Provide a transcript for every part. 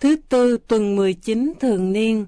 thứ Tư tuần 19 thường niên.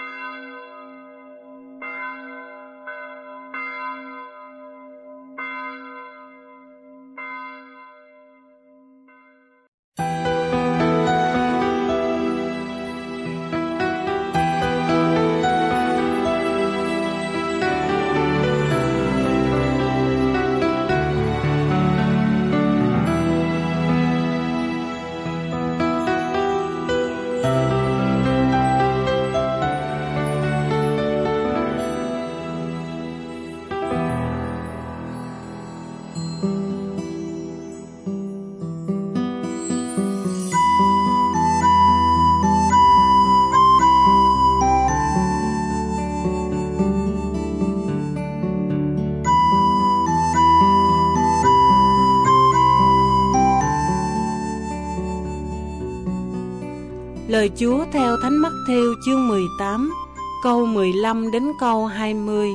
Lời Chúa theo Thánh Mắc-thêu chương 18, câu 15 đến câu 20.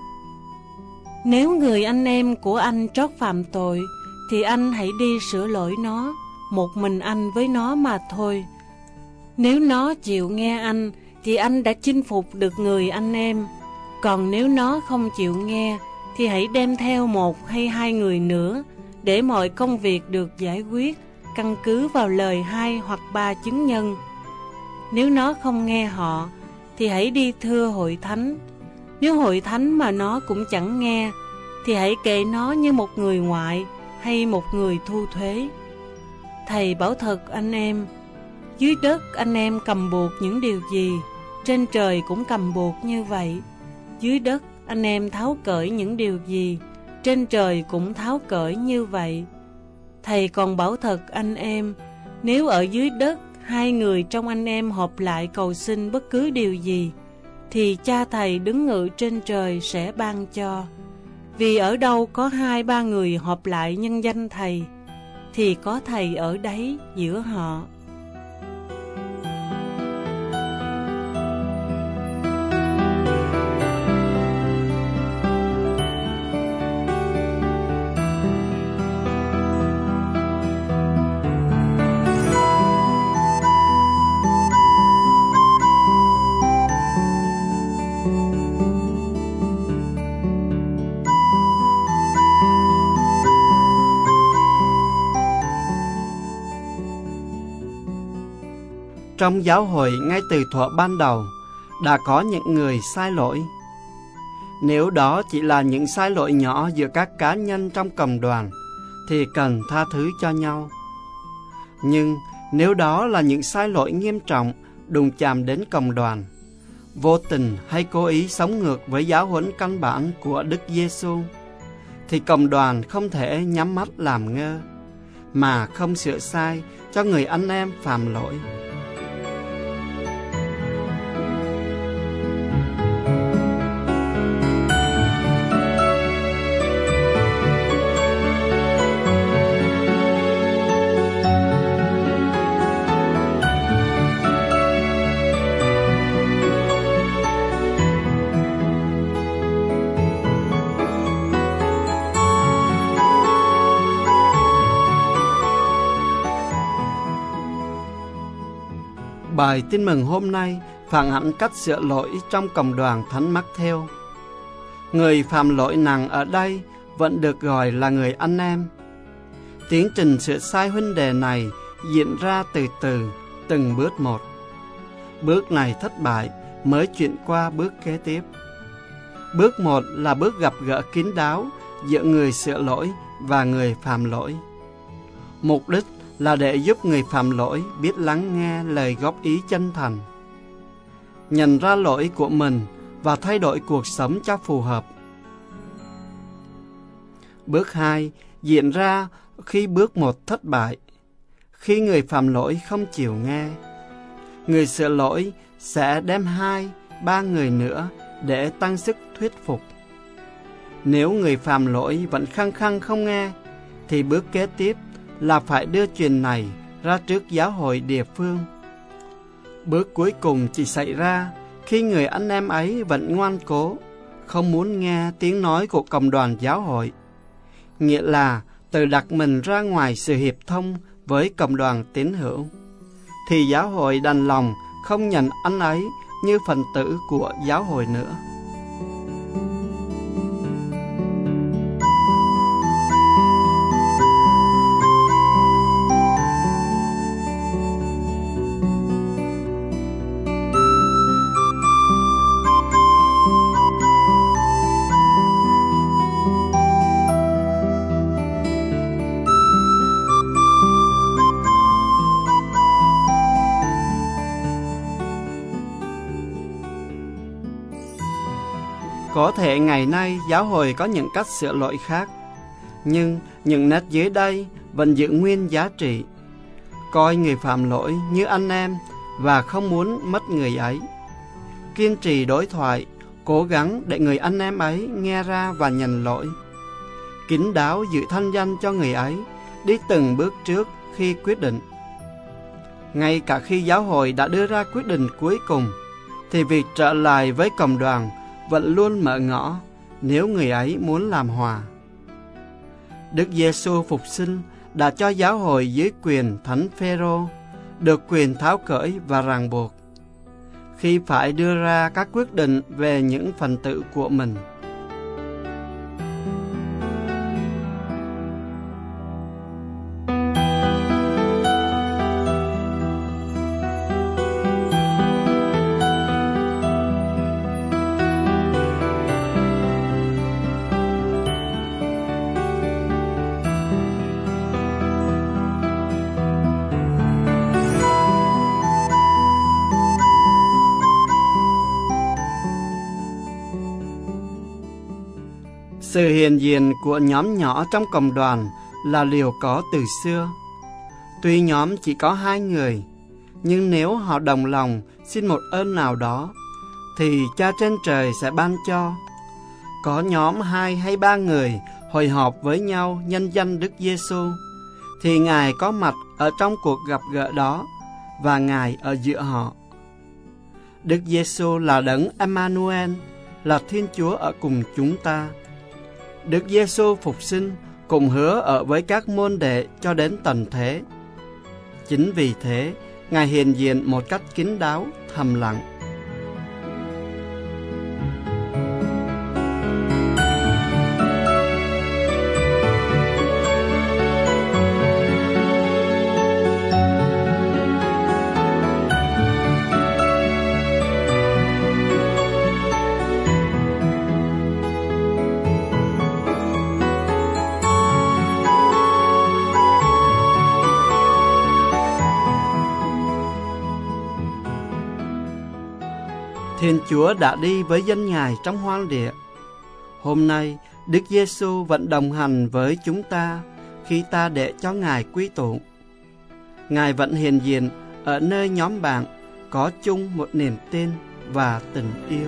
Nếu người anh em của anh trót phạm tội, thì anh hãy đi sửa lỗi nó, một mình anh với nó mà thôi. Nếu nó chịu nghe anh, thì anh đã chinh phục được người anh em. Còn nếu nó không chịu nghe, thì hãy đem theo một hay hai người nữa, để mọi công việc được giải quyết, căn cứ vào lời 2 hoặc 3 chứng nhân. Nếu nó không nghe họ, thì hãy đi thưa hội thánh. Nếu hội thánh mà nó cũng chẳng nghe, thì hãy kệ nó như một người ngoại hay một người thu thuế. Thầy bảo thật anh em, dưới đất anh em cầm buộc những điều gì, trên trời cũng cầm buộc như vậy. Dưới đất anh em tháo cởi những điều gì, trên trời cũng tháo cởi như vậy. Thầy còn bảo thật anh em, nếu ở dưới đất hai người trong anh em họp lại cầu xin bất cứ điều gì, thì Cha Thầy đứng ngự trên trời sẽ ban cho. Vì ở đâu có 2-3 người họp lại nhân danh Thầy, thì có Thầy ở đấy giữa họ. Trong giáo hội ngay từ thuở ban đầu đã có những người sai lỗi. Nếu đó chỉ là những sai lỗi nhỏ giữa các cá nhân trong cộng đoàn thì cần tha thứ cho nhau. Nhưng nếu đó là những sai lỗi nghiêm trọng đụng chạm đến cộng đoàn, vô tình hay cố ý sống ngược với giáo huấn căn bản của Đức Giêsu, thì cộng đoàn không thể nhắm mắt làm ngơ mà không sửa sai cho người anh em phạm lỗi. Bài tin mừng hôm nay phản ánh cách sửa lỗi trong cộng đoàn Thánh Mắc-thêu. Người phạm lỗi nặng ở đây vẫn được gọi là người anh em. Tiến trình sửa sai huynh đệ này diễn ra từ từ, từng bước một. Bước này thất bại mới chuyển qua bước kế tiếp. Bước 1 là bước gặp gỡ kín đáo giữa người sửa lỗi và người phạm lỗi. Mục đích là để giúp người phạm lỗi biết lắng nghe lời góp ý chân thành, nhận ra lỗi của mình và thay đổi cuộc sống cho phù hợp. Bước 2 diễn ra khi bước 1 thất bại. Khi người phạm lỗi không chịu nghe, người sửa lỗi sẽ đem 2-3 người nữa để tăng sức thuyết phục. Nếu người phạm lỗi vẫn khăng khăng không nghe, thì bước kế tiếp là phải đưa chuyện này ra trước giáo hội địa phương. Bước cuối cùng chỉ xảy ra khi người anh em ấy vẫn ngoan cố, không muốn nghe tiếng nói của cộng đoàn giáo hội, nghĩa là tự đặt mình ra ngoài sự hiệp thông với cộng đoàn tín hữu, thì giáo hội đành lòng không nhận anh ấy như phần tử của giáo hội nữa. Có thể ngày nay giáo hội có những cách sửa lỗi khác, nhưng những nét dưới đây vẫn giữ nguyên giá trị. Coi người phạm lỗi như anh em và không muốn mất người ấy. Kiên trì đối thoại, cố gắng để người anh em ấy nghe ra và nhận lỗi. Kín đáo giữ thanh danh cho người ấy, đi từng bước trước khi quyết định. Ngay cả khi giáo hội đã đưa ra quyết định cuối cùng, thì việc trở lại với cộng đoàn vẫn luôn mở ngõ nếu người ấy muốn làm hòa. Đức Giêsu phục sinh đã cho giáo hội dưới quyền Thánh Phêrô được quyền tháo cởi và ràng buộc khi phải đưa ra các quyết định về những phần tử của mình. Sự hiện diện của nhóm nhỏ trong cộng đoàn là điều có từ xưa. Tuy nhóm chỉ có 2 người, nhưng nếu họ đồng lòng xin một ơn nào đó, thì Cha trên trời sẽ ban cho. Có nhóm 2 hay 3 người hội họp với nhau nhân danh Đức Giêsu, thì Ngài có mặt ở trong cuộc gặp gỡ đó, và Ngài ở giữa họ. Đức Giêsu là Đấng Emmanuel, là Thiên Chúa ở cùng chúng ta. Đức Giêsu phục sinh cùng hứa ở với các môn đệ cho đến tận thế. Chính vì thế, Ngài hiện diện một cách kín đáo, thầm lặng. Thiên Chúa đã đi với dân Ngài trong hoang địa. Hôm nay, Đức Giêsu vẫn đồng hành với chúng ta khi ta để cho Ngài quy tụ. Ngài vẫn hiện diện ở nơi nhóm bạn có chung một niềm tin và tình yêu.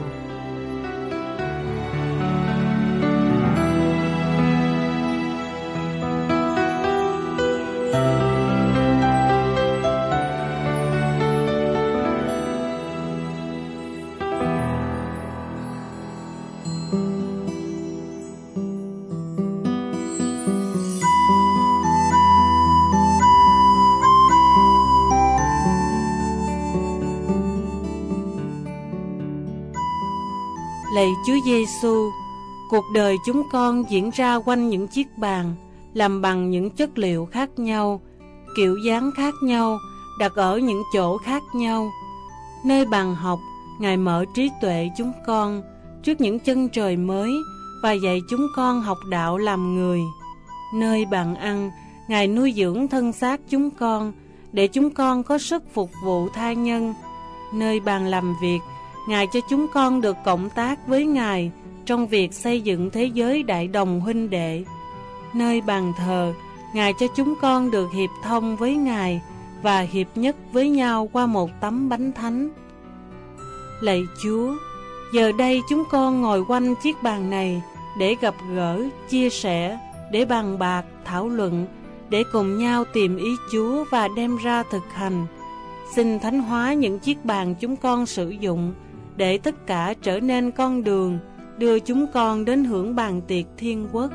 Lạy Chúa Giêsu, cuộc đời chúng con diễn ra quanh những chiếc bàn làm bằng những chất liệu khác nhau, kiểu dáng khác nhau, đặt ở những chỗ khác nhau. Nơi bàn học, Ngài mở trí tuệ chúng con trước những chân trời mới và dạy chúng con học đạo làm người. Nơi bàn ăn, Ngài nuôi dưỡng thân xác chúng con để chúng con có sức phục vụ tha nhân. Nơi bàn làm việc, Ngài cho chúng con được cộng tác với Ngài trong việc xây dựng thế giới đại đồng huynh đệ. Nơi bàn thờ, Ngài cho chúng con được hiệp thông với Ngài và hiệp nhất với nhau qua một tấm bánh thánh. Lạy Chúa, giờ đây chúng con ngồi quanh chiếc bàn này để gặp gỡ, chia sẻ, để bàn bạc, thảo luận, để cùng nhau tìm ý Chúa và đem ra thực hành. Xin thánh hóa những chiếc bàn chúng con sử dụng, để tất cả trở nên con đường đưa chúng con đến hưởng bàn tiệc thiên quốc.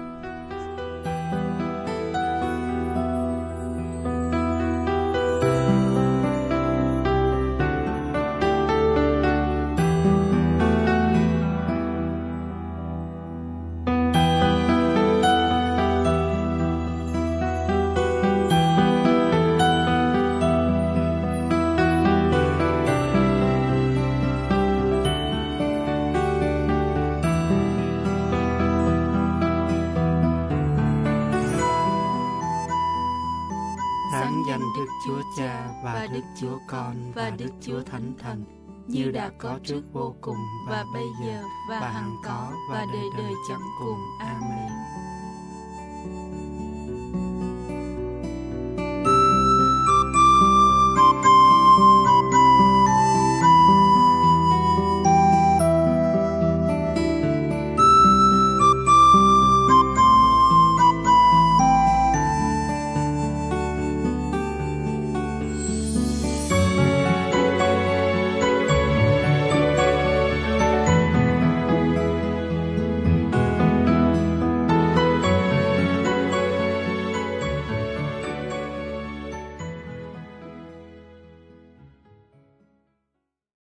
và Đức Chúa Con và Đức Chúa Thánh Thần, như đã có trước vô cùng và bây giờ và hằng có và đời đời chẳng cùng. Amen.